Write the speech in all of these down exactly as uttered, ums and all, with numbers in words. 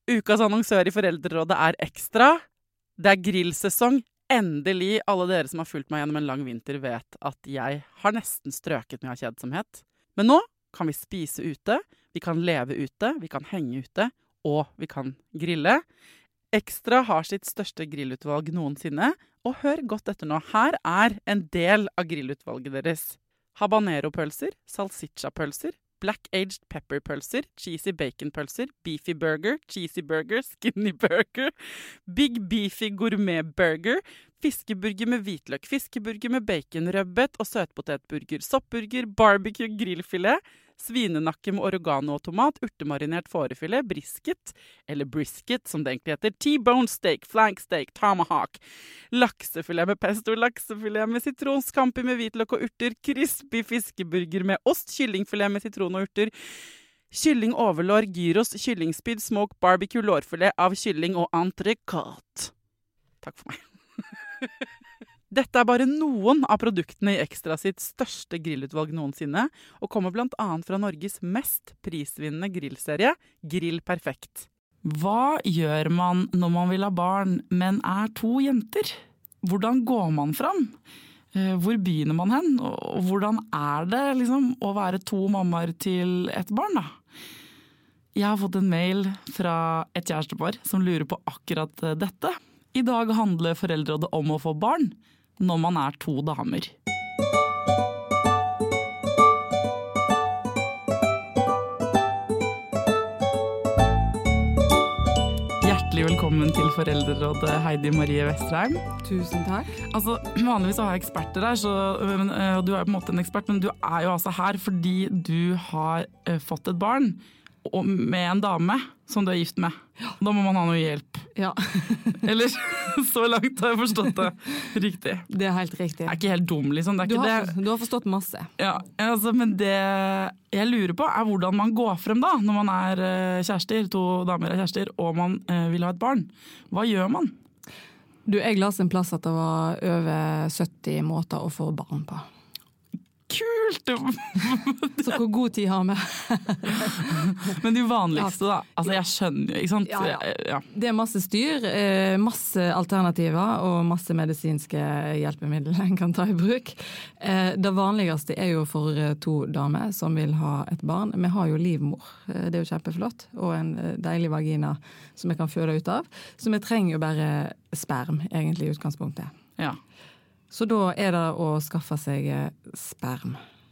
Ukas annonsør i Foreldrerådet er Ekstra. Det er grillsesong. Endelig, alle dere som har fulgt meg gjennom en lang vinter vet at jeg har nesten strøket med av kjedsomhet. Men nå kan vi spise ute, vi kan leve ute, vi kan henge ute, og vi kan grille. Ekstra har sitt største grillutvalg noensinne, og hør godt etter nå. Her er en del av grillutvalget deres. Habanero-pølser, salsiccia-pølser, black-aged pepper-pølser, cheesy bacon-pølser, beefy burger, cheesy burger, skinny burger, big beefy gourmet-burger, fiskeburger med hvitløk, fiskeburger med bacon, røbbet og søtpotetburger, soppburger, barbecue, grillfilet, svinenakke med oregano og tomat, urtemarinert fårefilet, brisket, eller brisket som det egentlig heter, T-bone steak, flank steak, tomahawk, laksefilet med pesto, laksefilet med sitron, scampi med hvitløk og urter, crispy fiskeburger med ost, kyllingfilet med sitron og urter, kylling overlår, gyros, kyllingspyd, smoke, barbecue, lårfilet av kylling og entrecôte. Takk for meg. Dette er bare noen av produktene i Ekstra sitt største grillutvalg noensinne, og kommer blant annet fra Norges mest prisvinnende grillserie, Grill Perfekt. Hva gjør man når man vil ha barn, men er to jenter? Hvordan går man fram? Hvor begynner man hen? Og hvordan er det liksom, å være to mammaer til et barn, da? Jeg har fått en mail fra et kjærestepar som lurer på akkurat dette. I dag handler Foreldrerådet om å få barn når man er to damer. Hjertelig velkommen til Foreldrerådet, Heidi Marie Vesterheim. Tusen takk. Altså, vanligvis har jeg eksperter her, så, og du er på en måte en ekspert, men du er jo altså her fordi du har fått et barn med en dame som du er gift med. Da må man ha noe hjelp. Ja. Eller så langt har jeg forstått det riktig. Det er helt riktig. Jeg er ikke helt dum, liksom. Det er du, ikke har, det. du har forstått masse. Ja, altså, men det jeg lurer på er hvordan man går frem da, når man er kjærester, to damer er kjærester, og man eh, vil ha et barn. Hva gjør man? Du, jeg las en plass at det var over sytti måter å få barn på. Kult! Så hvor god tid har vi? Men de vanligste da, altså jeg skjønner jo, ikke sant? Ja, ja. Ja. Det er masse styr, masse alternativer og masse medisinske hjelpemidler en kan ta i bruk. Det vanligste er jo for to damer som vil ha et barn. Vi har jo livmor, det er jo kjempeflott, og en deilig vagina som vi kan føde ut av. Så vi trenger jo bare sperm, egentlig i utgangspunktet. Ja. Så da er det å skaffe seg sperm.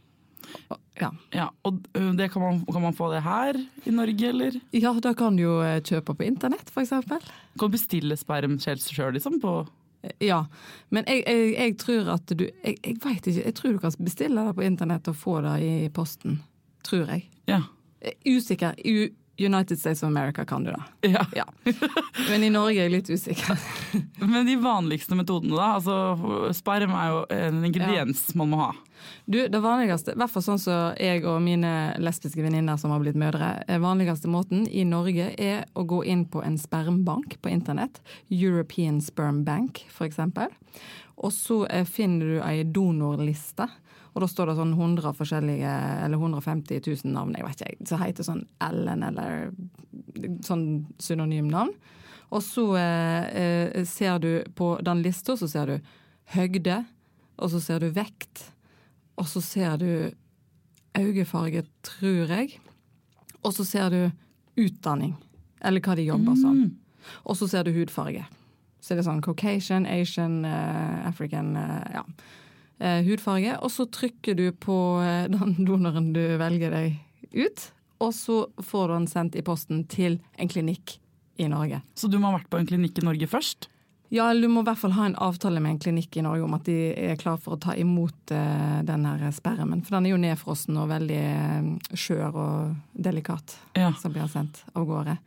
Ja. Ja, og det kan man, kan man få det her i Norge, eller? Ja, da kan du jo kjøpe på internett, for eksempel. Kan du bestille sperm selv, liksom, på? Ja, men jeg, jeg, jeg tror at du, jeg, jeg vet ikke, jeg tror du kan bestille det på internett og få det i posten, tror jeg. Ja. Usikker, u United States of America kan du da. Ja. Ja. Men i Norge er jeg litt usikker. Men de vanligste metodene da, altså sperm er jo en ingrediens ja. Man må ha. Du, det vanligste, i hvert fall sånn som jeg og mine lesbiske venninner som har blitt mødre, vanligste måten i Norge er å gå inn på en spermbank på internett, European Sperm Bank for eksempel, og så finner du en donorliste. Og da står det sånn hundre forskjellige, eller hundre og femti tusen navn, jeg vet ikke, så heter sånn Ellen eller sånn synonymnavn. Og så eh, ser du på den lista, så ser du høgde, og så ser du vekt, og så ser du øyefarge, tror jeg, og så ser du utdanning, eller hva de jobber som. Mm. Og så ser du hudfarge. Så det er sånn Caucasian, Asian, uh, African, uh, ja. Uh, hudfarge, og så trykker du på uh, den donoren du velger deg ut, og så får du den sendt i posten til en klinikk i Norge. Så du må ha vært på en klinikk i Norge først? Ja, du må i hvert fall ha en avtale med en klinikk i Norge om at de er klar for å ta imot uh, den her spermen, for den er jo nedfrossen og veldig uh, skjør og delikat, ja. Som blir sendt av gårde.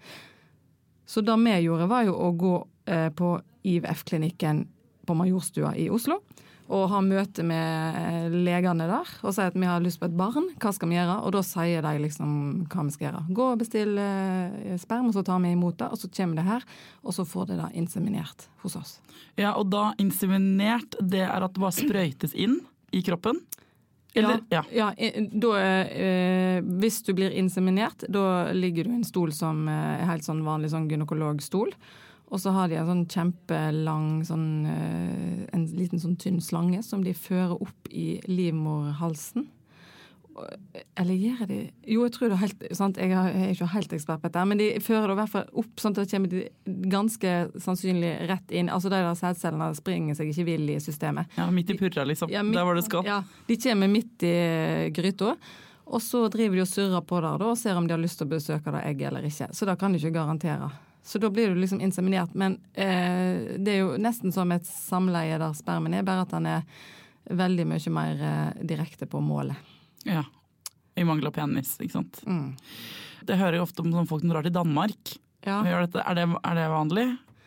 Så det vi gjorde var jo å gå uh, på I V F-klinikken på Majorstua i Oslo, og ha møte med legene der, og si at vi har lyst på et barn, hva skal vi gjøre? Og da sier de liksom hva vi skal gjøre. Gå og bestille sperm, og så tar vi imot det, og så kommer det her, og så får det da inseminert hos oss. Ja, og da inseminert, det er at det bare sprøytes inn i kroppen? Eller, ja. ja. ja da, eh, hvis du blir inseminert, da ligger du i en stol som er helt sånn vanlig sånn gynekologstol. Og så har de en sånn kjempelang, sånn, eh, en liten sånn tynn slange som de fører opp i livmorhalsen. Eller gjør de? Jo, jeg tror det er helt sant, jeg er ikke helt ekspert på dette, men de fører det i hvert fall opp sånn at det kommer de ganske sannsynlig rett inn. Altså de der sædcellene springer seg ikke vill i systemet. Ja, midt i purra liksom. Ja, midt, der var det skal. Ja, de kommer midt i gryta, og så driver de og surrer på der da, og ser om de har lyst til å besøke det egget eller ikke. Så da kan de ikke garantere. Så da blir du liksom inseminert, men eh, det er jo nesten som et samleie der spermen er, bare at den er veldig mye mer eh, direkte på målet. Ja, i mangel av penis, ikke sant? Mm. Det hører jo ofte om folk som drar til Danmark. Ja. Dette. Er, det, er det vanlig?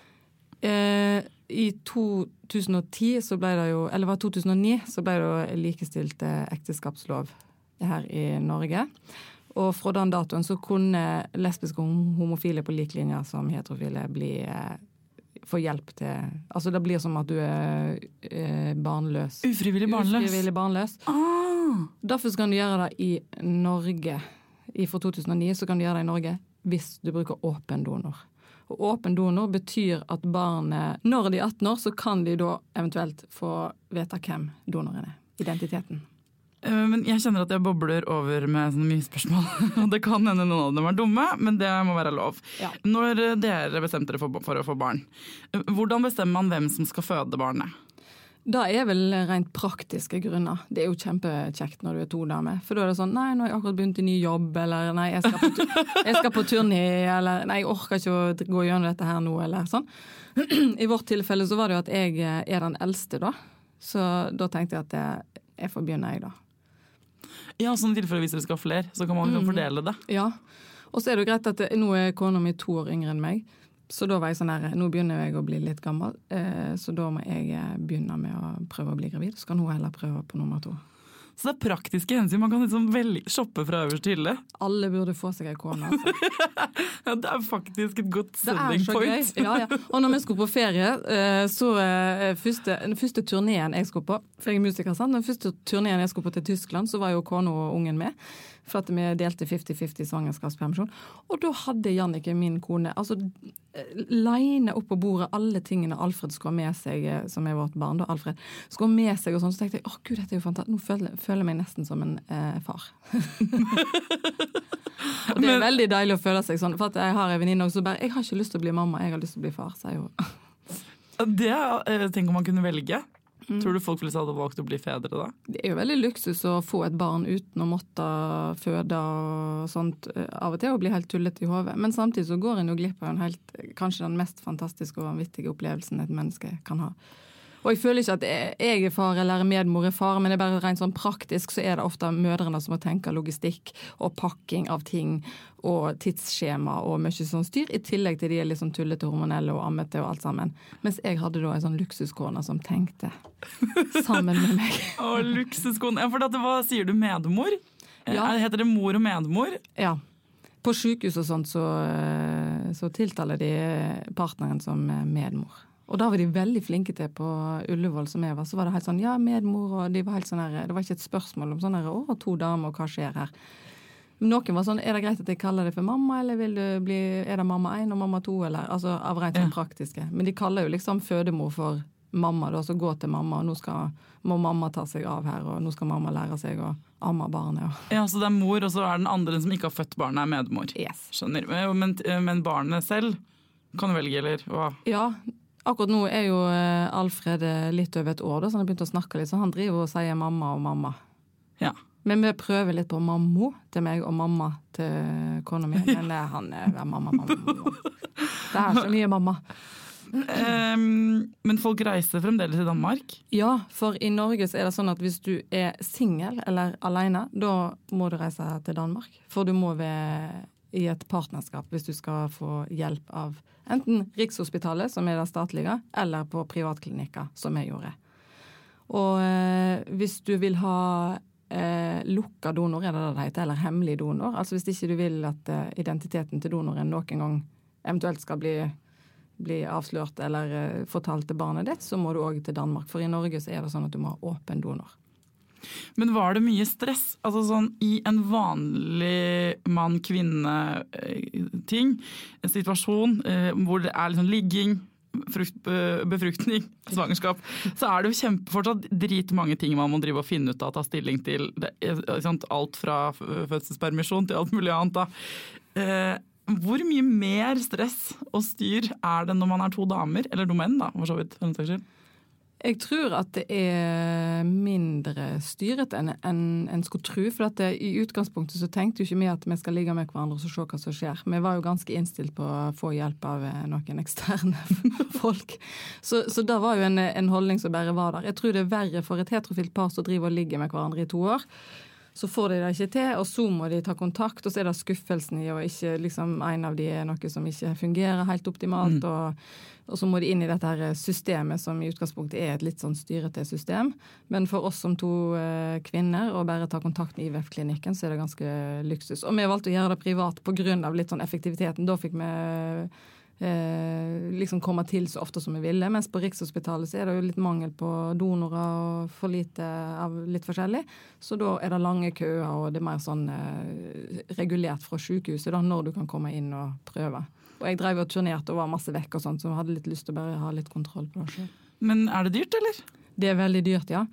Eh, I to tusen og ti, så ble det jo, eller var to tusen og ni, så ble det jo likestilt ekteskapslov her i Norge. Og fra den datoen så kunne lesbiske og homofile på lik linje som heterofile bli eh, få hjelp til. Altså det blir som at du er eh, barnløs. Ufrivillig barnløs? Ufrivillig barnløs. Ah. Derfor kan du gjøre det i Norge. I fra to tusen og ni så kan du gjøre det i Norge hvis du bruker åpen donor. Og åpen donor betyr at barnet, når de er atten år, så kan de da eventuelt få vite hvem donoren er. Identiteten. Men jeg kjenner at jeg bobler over med sånne mye spørsmål. Og det kan hende noen av dem er dumme, men det må være lov. Ja. Når dere bestemte dere for, for å få barn, hvordan bestemmer man hvem som skal føde barnet? Da er vel rent praktiske grunner. Det er jo kjempekjekt når du er to damer. For da er det sånn, nei, nå har jeg akkurat begynt i ny jobb, eller nei, jeg skal på, jeg skal på turné, eller nei, jeg orker ikke å gå gjennom dette her nå, eller sånn. I vårt tilfelle så var det jo at jeg er den eldste da. Så da tenkte jeg at jeg, jeg får begynne jeg da. Ja, sånn i tilfelle hvis dere skal ha flere, så kan man mm. fordele det. Ja, og så er det jo greit at det, nå er kona mi to år yngre enn meg. Så da var jeg sånn her, nå begynner jeg å bli litt gammel, eh, så da må jeg begynne med å prøve å bli gravid. Så kan hun heller prøve på nummer to. Så det er praktiske hensyn, man kan liksom velge, shoppe fra øverst til hylle. Alle burde få seg en kone. Altså. Ja, det er faktisk et godt sending point. Det er så gøy. Ja, ja. Og når vi skulle på ferie, så første, den første turneen jeg skulle på, for jeg er musiker, sant? Den første turneen jeg skulle på til Tyskland, så var jo kona og ungen med. For at vi delte femti femti svangerskapspermisjon. Og da hadde Jannike, min kone, altså line opp på bordet alle tingene Alfred skulle ha med seg, som er vårt barn, da, Alfred, skulle ha med seg og sånn. Så tenkte jeg, åh gud, dette er jo fantastisk. Nå føler, føler jeg meg nesten som en eh, far. Og det er Men, veldig deilig å føle seg sånn. For at jeg har en venninne også, så bare, jeg har ikke lyst til å bli mamma, jeg har lyst til å bli far, sier hun. Det jeg tenker man kunne velge. Mm. Tror du folk flest hadde valgt å bli fedre da? Det er jo veldig luksus å få et barn uten å måtte føde og sånt av og til, og bli helt tullet i hodet. Men samtidig så går en jo glipp av en helt, kanskje den mest fantastiske og vanvittige opplevelsen et menneske kan ha. Og jeg føler ikke at jeg er far eller medmor er far, men det er bare rent sånn praktisk, så er det ofte mødrene som må tenke logistikk og pakking av ting og tidsskjema og mye sånn styr, i tillegg til de er liksom tullete, hormonelle og ammete og alt sammen. Mens jeg hadde da en sånn luksuskone som tenkte sammen med meg. Å, luksuskone. Ja, for det, hva sier du, medmor? Ja. Heter det mor og medmor? Ja. På sykehus og sånt så, så tiltaler de partneren som medmor. Og da var de veldig flinke til på Ullevål som jeg var, så var det helt sånn, ja, medmor, og de var helt sånn her, det var ikke et spørsmål om sånn her, å, to damer, og hva skjer her? Men noen var sånn, er det greit at jeg kaller det for mamma, eller vil du bli, er det mamma en og mamma to, eller, altså av rent sånn praktiske. Men de kaller jo liksom fødemor for mamma, da, så gå til mamma, og nå skal, må mamma ta seg av her, og nå skal mamma lære seg å amme barnet. Ja. Ja, så det er mor, og så er den andre som ikke har født barnet, er medmor. Yes. Skjønner. Men, men barnet selv kan du velge, eller hva? Ja, akkurat nå er jo Alfred litt over et år, da, så han har begynt å snakke litt, så han driver og sier mamma og mamma. Ja. Men vi prøver litt på mammo til meg og mamma til kona mi, men han er mamma, mamma, mamma. Det er så mye mamma. Um, men folk reiser fremdeles i Danmark? Ja, for i Norge så er det sånn at hvis du er single eller alene, da må du reise til Danmark. For du må være i et partnerskap hvis du skal få hjelp av enten Rikshospitalet, som er det statlige, eller på privatklinikker, som jeg gjorde. Og eh, hvis du vil ha eh, lukka donor, er det det det heter, eller hemmelig donor, altså hvis ikke du vil at eh, identiteten til donoren noen gang eventuelt skal bli, bli avslørt eller eh, fortalt til barnet ditt, så må du også til Danmark. For i Norge så er det sånn at du må ha åpen donor. Men var det mye stress? Altså sånn i en vanlig mann-kvinne-ting, en situasjon eh, hvor det er liksom ligging, frukt, befruktning, svangerskap, så er det jo kjempe, fortsatt dritmange ting man må drive og finne ut av, ta stilling til. Det, sant? Alt fra fødselspermisjon til alt mulig annet da. Eh, hvor mye mer stress og styr er det når man er to damer, eller to menn da, for så vidt, for en saks skyld? Jeg tror at det er mindre styret enn en, en skulle tro, for at det, i utgangspunktet så tenkte jo ikke vi at vi skal ligge med hverandre og så se hva som skjer. Vi var jo ganske innstilt på å få hjelp av noen eksterne folk. Så, så da var jo en, en holdning som bare var der. Jeg tror det er verre for et heterofilt par som driver og ligger med hverandre i to år. Så får de det ikke til, og så må de ta kontakt, og så er det skuffelsen i å ikke, liksom, en av de er noe som ikke fungerer helt optimalt, mm. og, og så må de inn i dette her systemet som i utgangspunktet er et litt sånn styrete system. Men for oss som to eh, kvinner, og bare ta kontakt med I V F-klinikken, så er det ganske luksus. Og vi valgte å gjøre det privat på grunn av litt sånn effektiviteten. Da fikk vi Eh, liksom komme til så ofte som vi ville, mens på Rikshospitalet så er det jo litt mangel på donorer og for lite av litt forskjellig, så da er det lange køer, og det er mer sånn eh, regulert fra sykehuset da, når du kan komme inn og prøve. Og jeg drev og turnerte og var masse vekk og sånt, så jeg hadde litt lyst til å bare ha litt kontroll på det selv. Men er det dyrt, eller? Det er veldig dyrt, ja.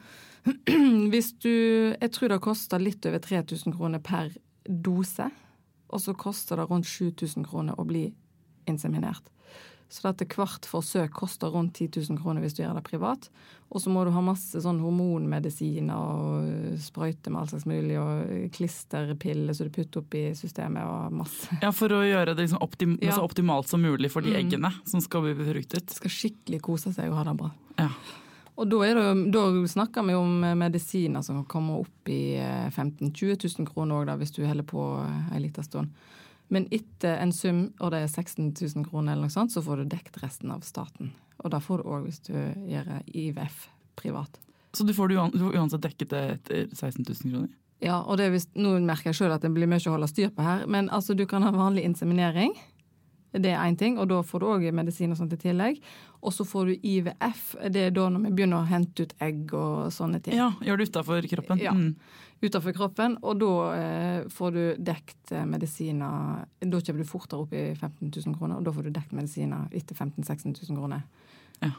Hvis du, jeg tror det koster litt over tre tusen kroner per dose, og så koster det rundt sju tusen kroner å bli inseminert. Så dette hvert forsøk koster rundt ti tusen kroner hvis du gjør det privat. Og så må du ha masse sånn hormonmedisiner og sprøyte med alt slags mulig, og klisterpiller så du putter opp i systemet og masse. Ja, for å gjøre det liksom optim- ja. så optimalt som mulig for de mm. eggene som skal bli befruktet. Skal skikkelig kose seg og ha det bra. Ja. Og da, er det, da snakker vi om medisiner som kommer opp i femten til tjue tusen kroner også da, hvis du heller på en liten stund. Men etter en sum, og det er seksten tusen kroner eller noe sånt, så får du dekt resten av staten. Og da får du også hvis du gjør I V F privat. Så du får, du får uansett dekket det etter seksten tusen kroner? Ja, og det er hvis, nå merker jeg selv at det blir mye å holde styr på her, men altså du kan ha vanlig inseminering, det er en ting, og da får du også medisin og sånt i tillegg. Og så får du I V F, det er da når vi begynner å hente ut egg og sånne ting. Ja, gjør det utenfor kroppen. Ja, mm. utenfor kroppen, og da eh, får du dekt medisiner, da kjøper du fortere opp i femten tusen kroner, og da får du dekt medisiner etter femten til seksten tusen kroner. Ja.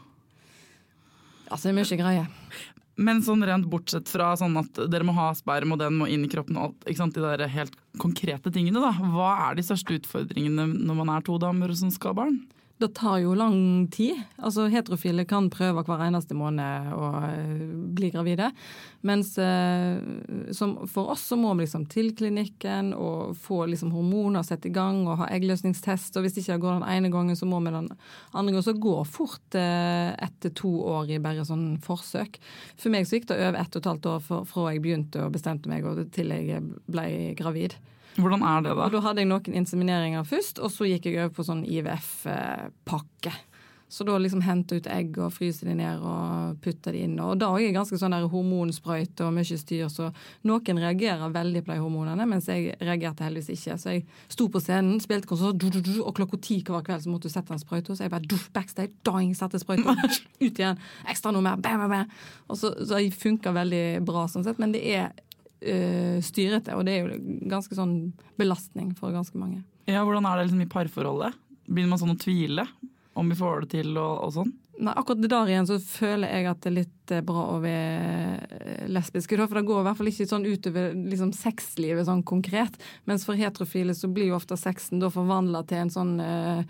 Altså, det er mye greie. Men sånn rent bortsett fra sånn at dere må ha sperm og den må inn i kroppen og alt, ikke sant, de der helt konkrete tingene da. Hva er de største utfordringene når man er to damer som skal ha barn? Det tar jo lang tid. Altså heterofile kan prøve hver eneste måned å bli gravide. Mens eh, som for oss så må vi liksom til klinikken og få liksom hormoner sett i gang og ha eggløsningstest. Og hvis ikke det går den ene gangen, så må vi den andre gangen. Så går fort eh, etter to år i bare sånn forsøk. For meg så gikk det over ett og et halvt år fra jeg begynte og bestemte meg og til jeg ble gravid. Hvordan er det da? Og da hadde jeg noen insemineringer først, og så gikk jeg over på sånn I V F-pakke. Så da liksom hente ut egg og fryse de ned og putte de inn. Og da er jeg ganske sånn der hormonsprøyte og mye styr, så noen reagerer veldig på de hormonene, mens jeg reagerte heldigvis ikke. Så jeg sto på scenen, spilte konsert, og klokka ti hver kveld så måtte du sette en sprøyte, så jeg bare backstage, doing, satte sprøyte, ut igjen, ekstra nummer, bam, bam, bam. Og så, så det funker veldig bra sånn sett, men det er Uh, styrete, og det er jo ganske sånn belastning for ganske mange. Ja, hvordan er det liksom i parforholdet? Begynner man sånn å tvile om vi får det til og, og sånn? Nei, akkurat det der igjen så føler jeg at det er litt bra å være lesbisk, for det går i hvert fall ikke sånn utover liksom sexlivet sånn konkret, mens for heterofile så blir jo ofte sexen da forvandlet til en sånn uh,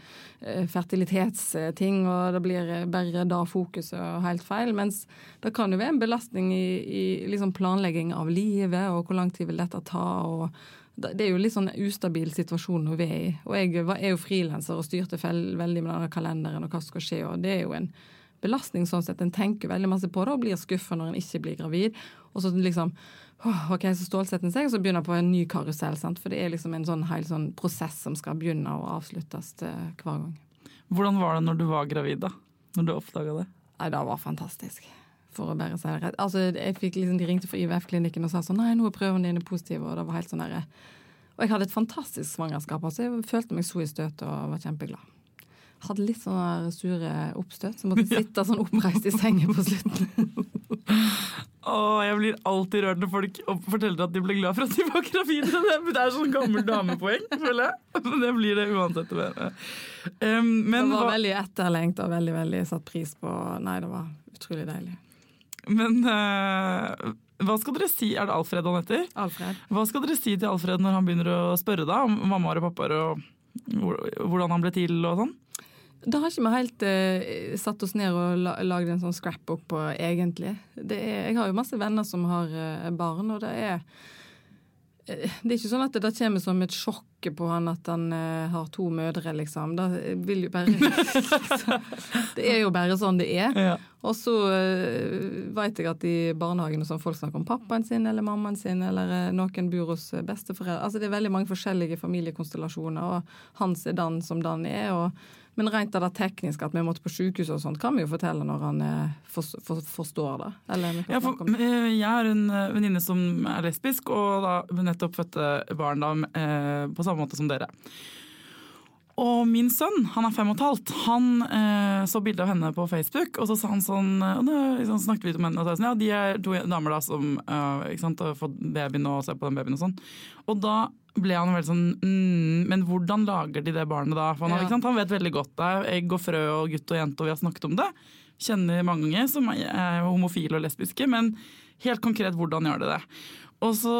fertilitetsting, og det blir bare da fokuset og helt feil, mens det kan jo være en belastning i, i liksom planlegging av livet, og hvor lang tid vil dette ta, og det er jo litt sånn ustabil situasjon vi er i. Og jeg er jo frilanser og styrte veldig med denne kalenderen og hva som skal skje, og det er jo en belastning sånn sett. En tenker veldig masse på det og blir skuffet når en ikke blir gravid. Og så liksom, ok, så stålsetter en seg, og så begynner på en ny karusell, sant? For det er liksom en sånn hel sånn prosess som skal begynne og avsluttes hver gang. Hvordan var det når du var gravid da? Når du oppdaget det? Nei, det var fantastisk. For å bare si det rett. Altså, jeg fikk liksom, de ringte fra I V F-klinikken og sa sånn, nei, nå er prøven dine positive, og det var helt sånn der. Og jeg hadde et fantastisk svangerskap, altså jeg følte meg så i støt og var kjempeglad. Hadde litt sånne sure oppstøt, så måtte jeg sitte sånn oppreist i sengen på slutten. Åh, jeg blir alltid rørt når folk forteller at de ble glad for at de var gravide. Det er sånn gammel damepoeng, føler jeg. Men det blir det uansett. Um, men det var hva, veldig etterlengt og veldig, veldig satt pris på. Nei, det var utrolig deilig. Men uh, hva skal dere si? Er det Alfred han heter? Alfred. Hva skal dere si til Alfred når han begynner å spørre da om mammaer og pappaer og hvordan han ble til og sånn? Da har ikke vi helt uh, satt oss ned og la, lagd en sånn scrapbook på egentlig. Det er, jeg har jo masse venner som har uh, barn, og det er uh, det er ikke sånn at det da kommer som et sjokk på han at han uh, har to mødre, liksom. Da vil jo bare det er jo bare sånn det er. Ja. Og så uh, vet jeg at i barnehagen så folk snakker om pappaen sin eller mammaen sin, eller uh, noen bor hos besteforeldre. Altså det er veldig mange forskjellige familiekonstellasjoner, og hans er den som den er, og men rent av det teknisk at vi måtte på sykehus og sånt, kan vi jo fortelle når han eh, for, for, forstår det. Eller, ja, for, jeg har en venninne som er lesbisk, og da nettopp fødte barn da, eh, på samme måte som dere. Og min sønn, han er fem og et halvt, han eh, så bildet av henne på Facebook, og så sa han sånn, og det, liksom, snakket vi litt om henne, og sa sånn, ja, de er to damer da som uh, ikke sant, har fått babyen og ser på den babyen og sånn. Og da ble han veldig sånn, mm, men hvordan lager de det barnet da? For han, ja. Ikke sant? Han vet veldig godt det, egg og frø og gutt og jente, og vi har snakket om det. Kjenner mange som er homofile og lesbiske, men helt konkret, hvordan gjør de det? Og så,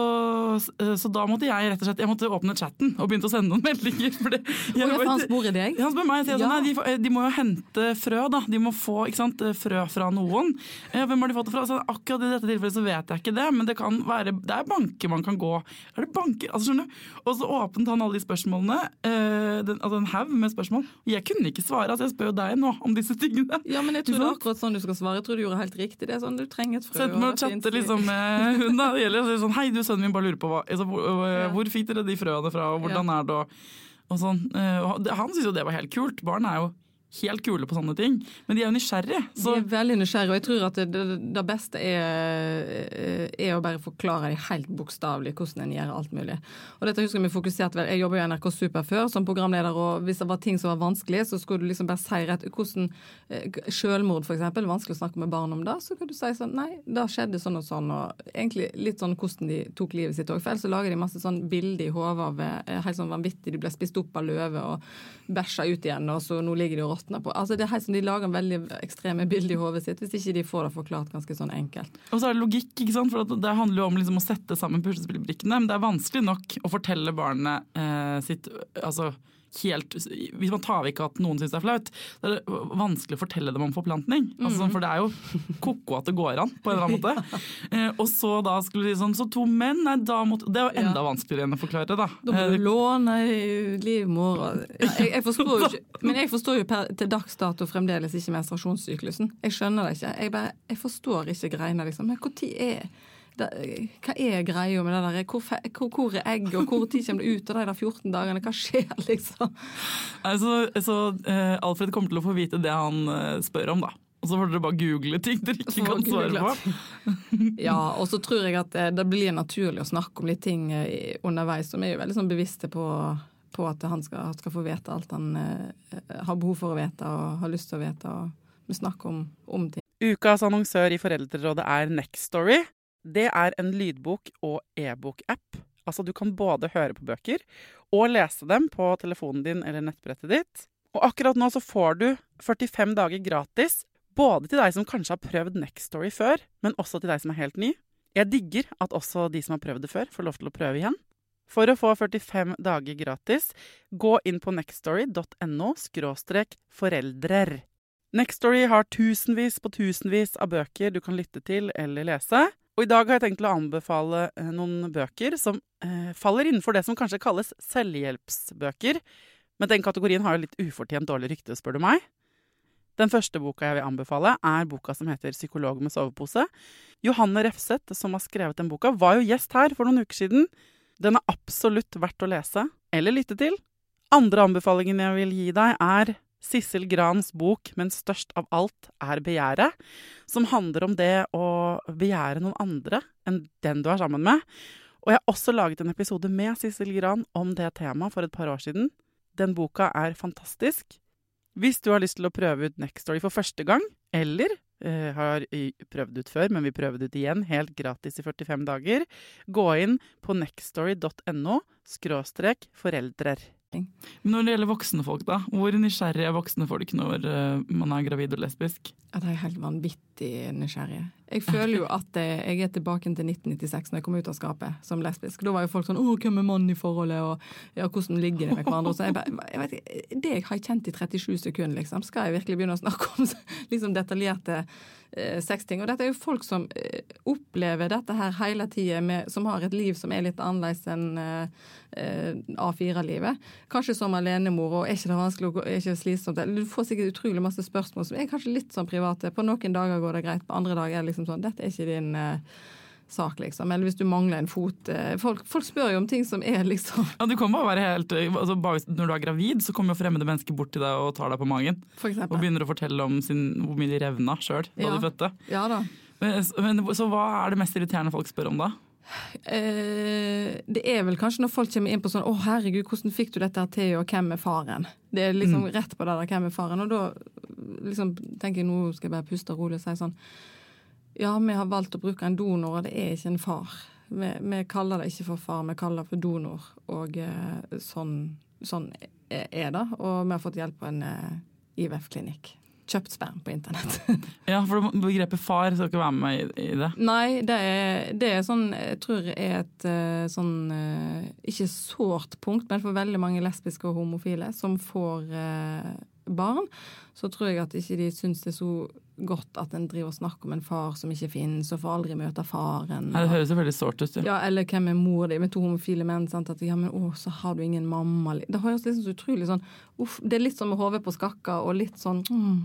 så da måtte jeg rett og slett, jeg måtte åpne chatten og begynte å sende noen meldinger. For det, jeg, og jeg, han spør deg? Han spør meg, jeg, sånn, nei, de, de må jo hente frø da, de må få ikke sant, frø fra noen. Hvem har de fått det fra? Så akkurat i dette tilfellet så vet jeg ikke det, men det kan være, det er banker man kan gå. Er det banker? Altså skjønner du? Og så åpnet han alle de spørsmålene, uh, den, altså en haug med spørsmål, og jeg kunne ikke svare, altså jeg spør jo deg nå om disse tingene. Ja, men jeg tror det er akkurat sånn du skal svare, jeg tror du gjorde helt riktig, det er sånn du trenger et frø. Sett meg og chatte liksom med hun da, det gjelder sånn, hei, du sønnen min bare lurer på hva, altså, hvor, ja. hvor fikk dere de frøene fra, og hvordan ja. er det, og, og sånn. Uh, han synes jo det var helt kult. Barn er jo helt kule på sånne ting, men de er jo nysgjerrige. Så. De er veldig nysgjerrige, og jeg tror at det, det, det beste er, er å bare forklare det helt bokstavlig hvordan en gjør alt mulig. Og dette husker vi fokusert vel, jeg jobber jo i N R K Super før som programleder, og hvis det var ting som var vanskelig, så skulle du liksom bare si rett, hvordan selvmord for eksempel, vanskelig å snakke med barn om det, så kunne du si sånn, nei, det skjedde sånn og sånn, og egentlig litt sånn hvordan de tok livet sitt også, for ellers så lager de masse sånn bilder i hodet av, helt sånn vanvittig, de ble spist opp av løve og bæsja ut igjen, og så nå ligger de og på. Altså det er helt som de lager veldig ekstreme bilder i hodet sitt, hvis ikke de får det forklart ganske sånn enkelt. Og så er det logikk, ikke sant? For det handler jo om liksom å sette sammen puslespillbrikkene, men det er vanskelig nok å fortelle barnet eh, sitt, altså helt, hvis man tar vekk at noen synes det er flaut, det er vanskelig å fortelle dem om forplantning. Altså, for det er jo koko at det går an, på en eller annen måte. Eh, og så da skulle de sånn, så to menn, nei, da måtte, det er jo enda ja. vanskeligere enn å forklare da. Da må du låne livmor. Ja, jeg, jeg forstår jo ikke, men jeg forstår jo per, til dagsdato fremdeles ikke menstruasjonssyklusen. Jeg skjønner det ikke. Jeg, bare, jeg forstår ikke greiene, liksom. Men hvor tid er det, hva er greia med det der? Hvor, hvor, hvor er egg, og hvor tid kommer det ut av de der fjorten dagene? Hva skjer, liksom? Altså, så uh, Alfred kommer til å få vite det han uh, spør om, da. Og så får dere bare google ting dere ikke kan svare på. Ja, og så tror jeg at det, det blir naturlig å snakke om litt ting uh, underveis, som er jo veldig sånn bevisste på, på at han skal, skal få vete alt han uh, har behov for å vete, og har lyst til å vete, og vi snakker om, om ting. Ukas annonsør i Foreldrerådet er Nextory. Det er en lydbok- og e-bok-app. Altså du kan både høre på bøker og lese dem på telefonen din eller nettbrettet ditt. Og akkurat nå så får du førtifem dager gratis, både til deg som kanskje har prøvd Nextory før, men også til deg som er helt ny. Jeg digger at også de som har prøvd det før får lov til å prøve igjen. For å få førtifem dager gratis, gå inn på nextory punktum no skråstrek foreldrer. Nextory har tusenvis på tusenvis av bøker du kan lytte til eller lese. Og i dag har jeg tenkt å anbefale eh, noen bøker som eh, faller innenfor det som kanskje kalles selvhjelpsbøker. Men den kategorien har jo litt ufortjent dårlig rykte, spør du meg. Den første boka jeg vil anbefale er boka som heter Psykolog med sovepose. Johanne Refseth, som har skrevet den boka, var jo gjest her for noen uker siden. Den er absolutt verdt å lese eller lytte til. Andre anbefalingen jeg vil gi deg er Sissel Grans bok, men størst av alt er begjæret, som handler om det å begjære noen andre enn den du er sammen med. Og jeg har også laget en episode med Sissel Gran om det temaet for et par år siden. Den boka er fantastisk. Hvis du har lyst til å prøve ut Nextory for første gang, eller uh, har prøvd ut før, men vi prøvde ut igjen, helt gratis i førtifem dager. Gå inn på nextstory.no skråstrek foreldrer. Men når det gjelder voksne folk da, hvor nysgjerrig er voksne folk når uh, man er gravid og lesbisk? Ja, det er helt vanvittig nysgjerrig. Jeg føler jo at jeg er tilbake til nitten nittiseks når jeg kom ut av skapet som lesbisk. Da var jo folk sånn, åh, hvem er mann i forholdet, og ja, hvordan ligger det med hverandre? Og så jeg bare, jeg vet ikke, det jeg har kjent i trettisju sekunder, liksom, skal jeg virkelig begynne å snakke om liksom detaljerte eh, sexting? Og dette er jo folk som eh, opplever dette her hele tiden, med, som har et liv som er litt annerledes enn eh, A fire-livet. Kanskje som alenemor, og er ikke det vanskelig, og er ikke slitsomt. Du får sikkert utrolig masse spørsmål som er kanskje litt sånn private. På noen dager går det greit, på andre dager er det liksom sånn, dette er ikke din uh, sak, liksom. Eller hvis du mangler en fot. Uh, folk, folk spør jo om ting som er liksom... Ja, du kan bare være helt... Altså, bare når du er gravid, så kommer jo fremmede mennesker bort til deg og tar deg på magen. For eksempel. Og begynner å fortelle om sin, hvor mye de revna selv da ja. de fødte. Ja da. Men, men, så hva er det mest irriterende folk spør om da? Eh, det er vel kanskje når folk kommer inn på sånn, å herregud, hvordan fikk du dette til, og hvem er faren? Det er liksom mm. rett på det der, hvem er faren? Og da liksom, tenker jeg, nå skal jeg bare puste rolig og si sånn, ja, vi har valgt å bruke en donor, og det er ikke en far. Vi, vi kaller det ikke for far, vi kaller det for donor, og eh, sånn, sånn er det. Og vi har fått hjelp på en eh, I V F-klinikk. Kjøpt sperm på internett. Ja, for begrepet far skal ikke være med i, i det. Nei, det er, det er sånn, jeg tror er et sånn, ikke sårt punkt, men for veldig mange lesbiske og homofile som får eh, barn, så tror jeg at ikke de synes det er så godt at en driver og snakker om en far som ikke finnes, og får aldri møte faren. Nei, det høres jo veldig sårt ut. Ja. Ja, eller hvem er mor di, med to homofile menn, sant? At ja, men å, så har du ingen mamma. Det høres liksom så utrolig sånn, uff, det er litt sånn med hodet på skakka, og litt sånn mm,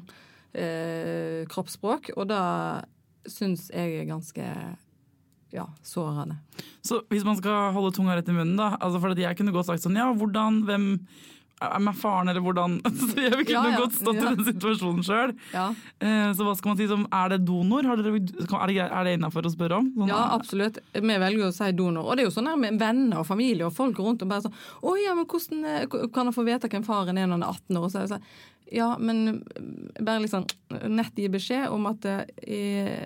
eh, kroppsspråk, og da synes jeg er ganske, ja, sårende. Så hvis man skal holde tunga rett i munnen da, altså for at jeg kunne godt sagt sånn, ja, hvordan, hvem... er meg faren, eller hvordan jeg kunne ja, ja, godt stått ja. I den situasjonen selv ja. eh, så hva skal man si som, er det donor? Har dere, er, det, er det innenfor å spørre om? Sånn, ja, absolutt, vi velger å si donor, og det er jo sånn her med venner og familie og folk rundt og bare sånn, å ja, men hvordan kan jeg få vete hvem faren er når han er atten år, og så er det sånn, ja, men bare liksom nett gi beskjed om at i,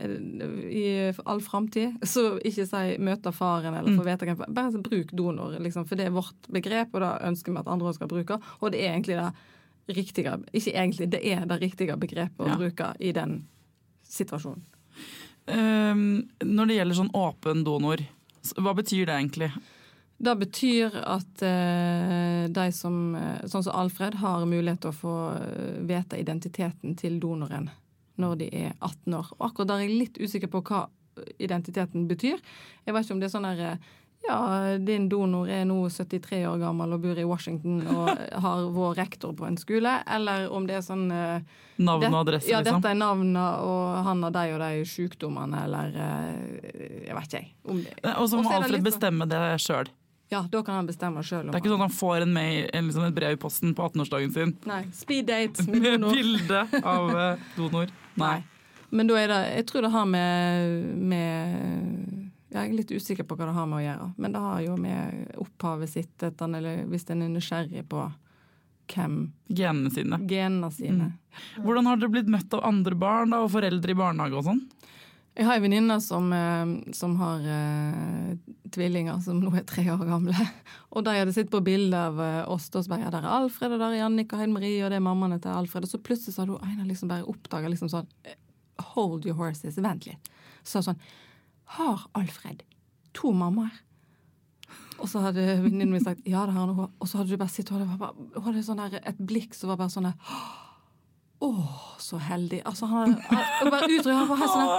i all fremtid så ikke si møte faren eller få vite hvem, bare så bruk donor liksom, for det er vårt begrep, og da ønsker vi at andre skal bruke, og det er egentlig det riktige, ikke egentlig, det er det riktige begrepet å ja. Bruke i den situasjonen. Um, når det gjelder sånn åpen donor, hva betyr det egentlig? Det betyr at eh, de som, sånn som Alfred, har mulighet til å få vite identiteten til donoren når de er atten år. Og akkurat der er jeg litt usikker på hva identiteten betyr. Jeg vet ikke om det er sånn der, ja, din donor er nå syttitre år gammel og bor i Washington og har vår rektor på en skole, eller om det er sånn... Eh, navn og adresse, ja, liksom. Ja, dette er navnet, og han har de og de sykdommene, eller eh, jeg vet ikke. Om det. Og så må Alfred bestemme det selv. Ja, da kan han bestemme selv. Det er ikke sånn at han får en mail, en, liksom et brev i posten på attenårsdagen sin. Nei, speed date med, med bilde av uh, donor. Nei. Nei. Men da er det, jeg tror det har med, med, jeg er litt usikker på hva det har med å gjøre, men det har jo med opphavet sitt, eller hvis den er nysgjerrig på hvem... Genene sine. Genene sine. Mm. Hvordan har dere blitt møtt av andre barn da, og foreldre i barnehage og sånn? Jeg har en venninne som, som har uh, tvillinger som nå er tre år gamle. Og da hadde jeg sett på bilder av uh, oss, og så bare, ja, der er Alfred, og der er Jannik og Heide-Marie, og det er mammaene til Alfred. Og så plutselig så hadde hun Einar liksom bare oppdaget liksom sånn, hold your horses, vent litt. Så sånn, har Alfred to mammaer? Og så hadde venninnen min sagt, ja, det har han. Og så hadde du bare sett, og det var bare, hun hadde sånn der, et blikk som var bare sånn der, åh, så heldig. Altså, han hadde bare utrykk, han var helt sånn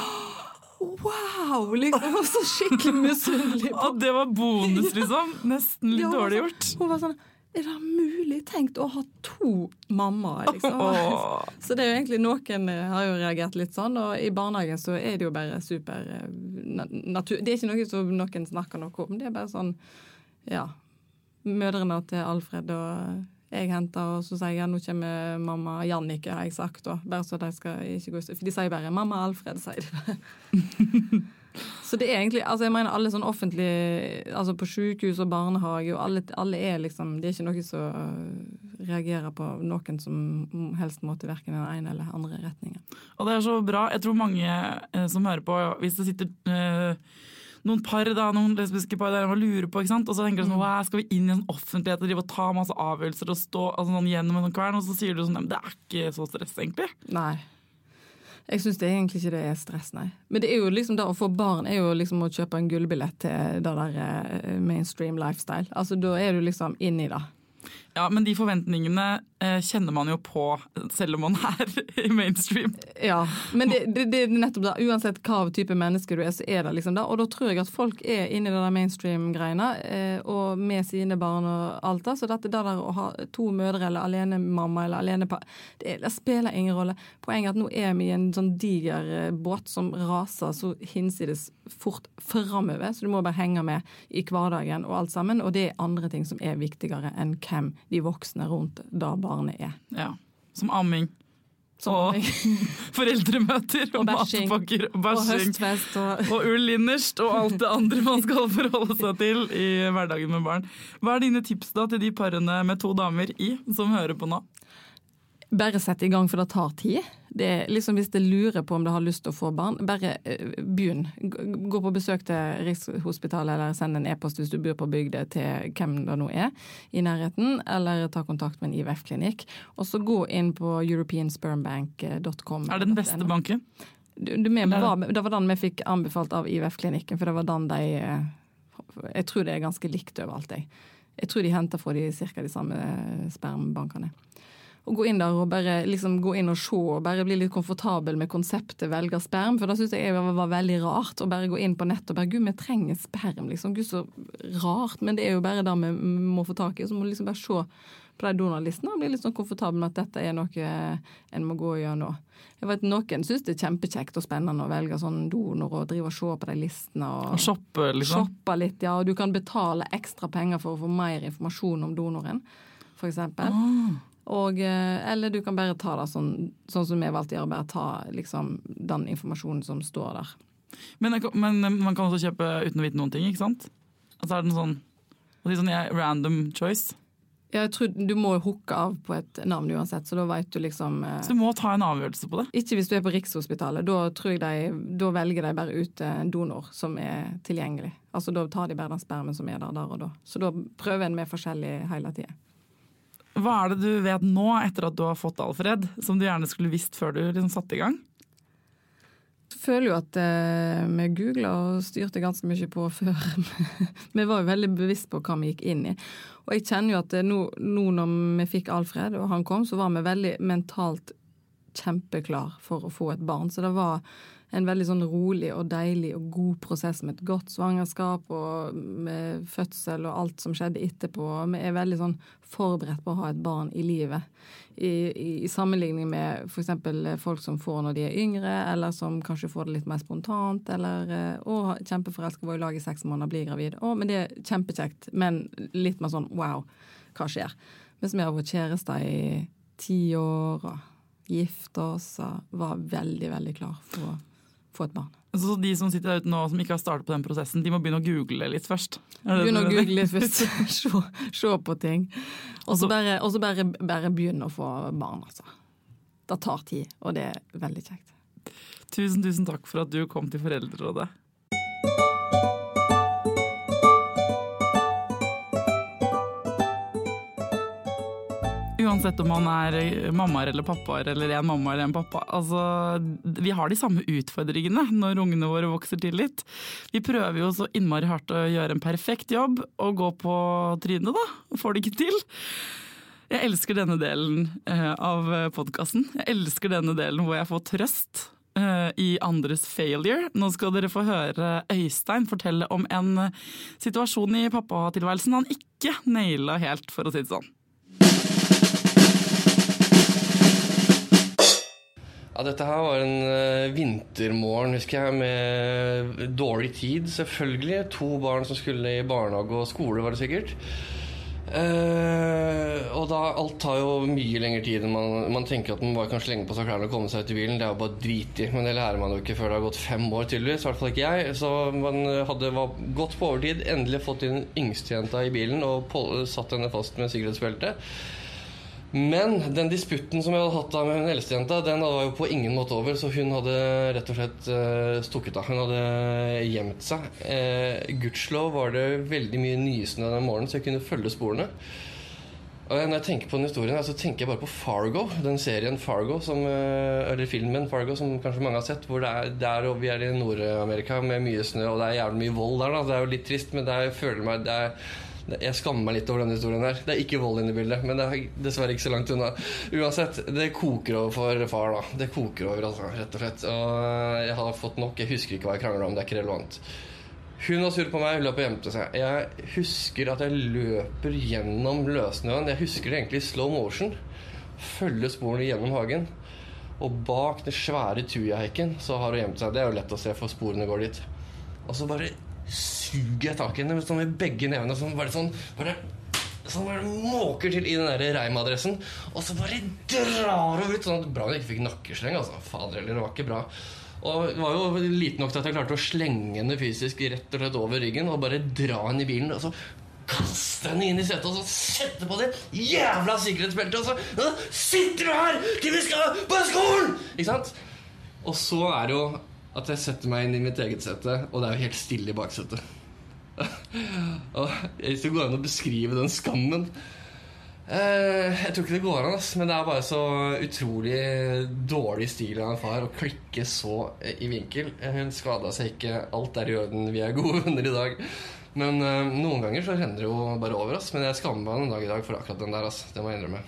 der, wow, liksom, så skikkelig misunnelig. Og det var bonus, liksom. Nesten litt ja, dårlig gjort. Hun var sånn, er det mulig tenkt å ha to mammaer, liksom? Oh. Så det er jo egentlig, noen har jo reagert litt sånn, og i barnehagen så er det jo bare super natur. Det er ikke noe som noen snakker noe om, det er bare sånn, ja, mødrene til Alfred og jeg henter, og så sier jeg, nå kommer mamma Jannike, har jeg sagt, da. Bare så de skal ikke gå ut. For de sier bare, mamma Alfred, sier de bare. Så det er egentlig, altså jeg mener alle sånn offentlige, altså på sykehus og barnehage, og alle, alle er liksom, det er ikke noe som reagerer på noen som helst måte hverken den ene eller andre retningen. Og det er så bra. Jeg tror mange eh, som hører på, hvis det sitter eh, noen par, da, noen lesbiske par der man lurer på, ikke sant? Og så tenker de sånn, hva skal vi inn i en offentlighet og drive og ta masse avgjørelser og stå altså, sånn, gjennom en kvern, og så sier du sånn, det er ikke så stress egentlig. Nei. Jeg synes det egentlig ikke det er stress, nei. Men det er jo liksom da å få barn er jo liksom å kjøpe en gullbillett til det der mainstream lifestyle. Altså da er du liksom inn i det. Ja, men de forventningene eh, kjenner man jo på selv om man er i mainstream. Ja, men det, det, det er nettopp da, uansett hva type menneske du er, så er det liksom da. Og da tror jeg at folk er inne i det der mainstream-greiene, eh, og med sine barn og alt da. Så dette der å ha to mødre eller alene mamma eller alene pa, det, det spiller ingen rolle. Poenget er at nå er vi i en sånn diger båt som raser så hinsides fort fremover, så du må bare henge med i hverdagen og alt sammen, og det er andre ting som er viktigere enn hvem de voksne rundt da barnet er. Ja, som amming. Som og amming. Foreldremøter, og, og matpakker, og bæsjing, og høstfest, og, og ull innerst, og alt det andre man skal forholde seg til i hverdagen med barn. Hva er dine tips da til de parene med to damer i, som hører på nå? Bare sette i gang, for det tar tid. Det er liksom hvis det lurer på om det har lyst til å få barn, bare uh, begynn. Gå på besøk til Rikshospitalet, eller send en e-post hvis du bor på bygde til hvem det nå er i nærheten, eller ta kontakt med en I V F-klinikk. Og så gå inn på european sperm bank dot com. Er det den beste banken? Du, du med, var, det var den vi fikk anbefalt av I V F-klinikken, for det var den de Jeg tror det er ganske likt overalt, jeg. Jeg tror de henter fra de cirka de samme spermbankene. Og gå inn der og bare liksom gå inn og se, og bare bli litt komfortabel med konseptet velge sperm, for da synes jeg det var veldig rart å bare gå inn på nett og bare, gud, vi trenger sperm, liksom, gud, så rart, men det er jo bare det vi må få tak i, så må vi liksom bare se på de donorlistene og bli litt sånn komfortabel med at dette er noe en må gå og gjøre nå. Jeg vet, noen synes det er kjempekjekt og spennende å velge sånn donor og drive og se på de listene. Og, og shoppe, liksom. Shoppe litt, ja, og du kan betale ekstra penger for å få mer informasjon om donoren, for eksempel. Ah. Og, eller du kan bare ta det sånn, sånn som vi valgte å gjøre, bare ta liksom, den informasjonen som står der. Men, men man kan også kjøpe uten å vite noen ting, ikke sant? Altså er det sånn, sånn ja, random choice? Ja, jeg tror du må hooke av på et navn uansett, så da vet du liksom... Eh, så du må ta en avgjørelse på det? Ikke hvis du er på Rikshospitalet, da tror jeg de, da velger de bare ut en donor som er tilgjengelig. Altså da tar de bare den spermen som er der, der og da. Så da prøver en med forskjellig hele tiden. Hva er det du vet nå, etter at du har fått Alfred, som du gjerne skulle visst før du liksom satte i gang? Jeg føler jo at eh, vi googlet og styrte ganske mye på før. Vi var jo veldig bevisst på hva vi gikk inn i. Og jeg kjenner jo at nå, nå når vi fikk Alfred, og han kom, så var vi veldig mentalt kjempeklar for å få et barn. Så det var en veldig sånn rolig og deilig og god prosess med et godt svangerskap og med fødsel og alt som skjedde etterpå. Vi er veldig sånn forberedt på å ha et barn i livet. I, i, i sammenligning med for eksempel folk som får når de er yngre, eller som kanskje får det litt mer spontant, eller å, kjempeforelsker, var i lag i seks måneder, blir gravid. Å, men det er kjempekjekt, men litt mer sånn, wow, hva skjer? Mens vi har vært kjærester i ti år og gift oss, og var veldig, veldig klar for å få et barn. Så de som sitter der ute nå, som ikke har startet på den prosessen, de må begynne å google litt først? Begynne å google litt først, se, se på ting. Og så bare, bare, bare begynne å få barn, altså. Det tar tid, og det er veldig kjekt. Tusen, tusen takk for at du kom til Foreldrerådet. Uansett om man er mammaer eller pappaer, eller en mamma eller en pappa. Altså, vi har de samme utfordringene når ungene våre vokser til litt. Vi prøver jo så innmari hardt å gjøre en perfekt jobb, og gå på trynet da, og får det ikke til. Jeg elsker denne delen eh, av podcasten. Jeg elsker denne delen hvor jeg får trøst eh, i andres failure. Nå skal dere få høre Øystein fortelle om en situasjon i pappatilværelsen han ikke naila helt, for å si det sånn. Ja, dette her var en uh, vintermorgen, husker jeg, med dårlig tid, selvfølgelig. To barn som skulle i barnehage og skole, var det sikkert. Uh, og da, alt tar jo mye lengre tid enn man, man tenker at man bare kan slenge på seg klærne og komme seg ut i bilen. Det er jo bare dritig, men det lærer man jo ikke før det har gått fem år tydeligvis, i hvert fall ikke jeg. Så man hadde var gått på overtid, endelig fått inn yngstejenta i bilen og på, satt henne fast med sikkerhetsbelte. Men den disputten som jeg hadde hatt da med den eldste jenta, den var jo på ingen måte over, så hun hadde rett og slett uh, stukket av. Hun hadde gjemt seg. Uh, Gudskjelov var det veldig mye nysnø den morgenen, så jeg kunne følge sporene. Og når jeg tenker på den historien, så tenker jeg bare på Fargo, den serien Fargo, som, uh, eller filmen Fargo, som kanskje mange har sett, hvor det er der, og vi er i Nord-Amerika med mye snø, og det er jævlig mye vold der da. Det er jo litt trist, men det er, jeg føler meg... Det er, Jeg skammer meg litt over denne historien her. Det er ikke vold inne i bildet, men det er dessverre ikke så langt unna. Uansett, det koker over for far da. Det koker over, altså, rett og slett. Og jeg har fått nok, jeg husker ikke hva jeg kranglet om, det er ikke relevant. Hun var sur på meg, hun løp og gjemte seg. Jeg husker at jeg løper gjennom løsnøen. Jeg husker det egentlig i slow motion. Følger sporene gjennom hagen. Og bak det svære tujaheiken så har hun gjemt seg. Det er jo lett å se, for sporene går dit. Og så bare... suger jeg tak i henne sånn med begge nevene, sånn, bare sånn, bare, sånn bare måker til i den der reimadressen, og så bare drar hun ut, sånn at bra hun ikke fikk nakkesleng, altså, fader, eller det var ikke bra. Og det var jo lite nok til at jeg klarte å slenge henne fysisk rett og slett over ryggen, og bare dra henne i bilen, og så kaste henne inn i setet, og så sette på det jævla sikkerhetsbeltet, og så sitter du her til vi skal på skolen, ikke sant? Og så er det jo at jeg setter meg inn i mitt eget sete, og det er jo helt stille i baksetet. Og jeg synes det går an å beskrive den skammen. Eh, jeg tror ikke det går an, men det er bare så utrolig dårlig stil av en far å klikke så i vinkel. Hun skadet seg ikke, alt er i orden, vi er gode venner i dag. Men eh, noen ganger så renner det jo bare over oss, men jeg skammer meg en dag i dag for akkurat den der, ass. Det må jeg innrømme.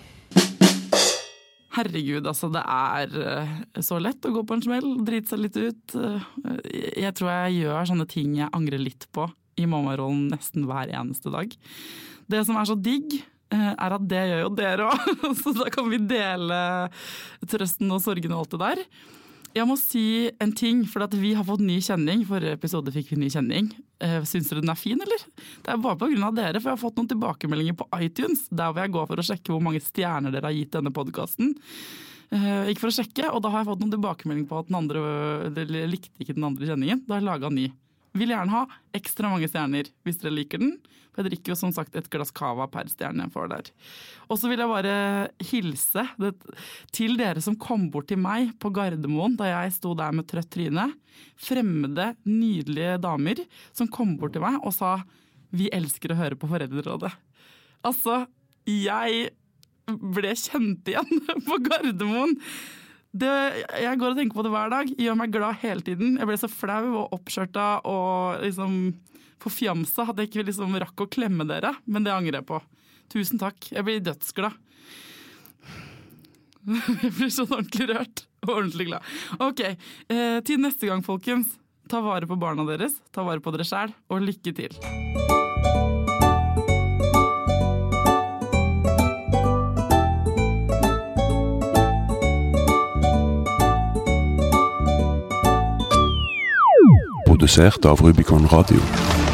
Herregud, altså det er så lett å gå på en smell, drite seg litt ut. Jeg tror jeg gjør sånne ting jeg angrer litt på i mammarollen nesten hver eneste dag. Det som er så digg, er at det gjør jo dere også, så da kan vi dele trøsten og sorgen og alt det der. Jeg må si en ting, for at vi har fått ny kjenning. Forrige episode fikk vi ny kjenning. Syns dere den er fin, eller? Det er bare på grunn av dere, for jeg har fått noen tilbakemeldinger på iTunes, der hvor jeg går for å sjekke hvor mange stjerner dere har gitt denne podcasten. Ikke for å sjekke, og da har jeg fått noen tilbakemeldinger på at den andre likte ikke den andre kjenningen. Da har jeg laget ny. Vil gjerne ha ekstra mange stjerner hvis dere liker den. For jeg drikker jo som sagt et glass kava per stjerne jeg får der. Og så vil jeg bare hilse det, til dere som kom bort til meg på Gardermoen da jeg sto der med trøtt tryne. Fremmede, nydelige damer som kom bort til meg og sa vi elsker å høre på Foreldrerådet. Altså, jeg ble kjent igjen på Gardermoen. Det, jeg går og tenker på det hver dag, gjør meg glad hele tiden. Jeg ble så flau og oppskjørta og liksom forfjamsa at jeg ikke liksom rakk å klemme dere, men det angrer jeg på. Tusen takk, jeg blir dødsglad. Jeg blir så ordentlig rørt og ordentlig glad. Ok, eh, til neste gang, folkens, ta vare på barna deres, ta vare på dere selv, og lykke til. Produsert av Rubicon Radio.